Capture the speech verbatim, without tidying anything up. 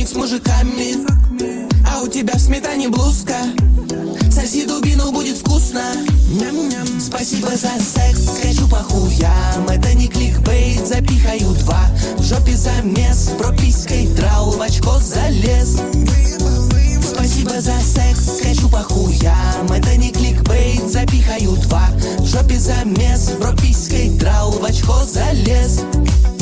денег с мужиками, а у тебя в сметане блузка. Соси дубину, будет вкусно. Ням-ням. Спасибо за секс, скачу по хуям. Это не кликбейт, запихаю два. В жопе замес, пропиской трал, в очко залез. Спасибо за секс, скачу по хуям. Это не кликбейт, запихаю два. В жопе замес, пропиской трал, в очко залез.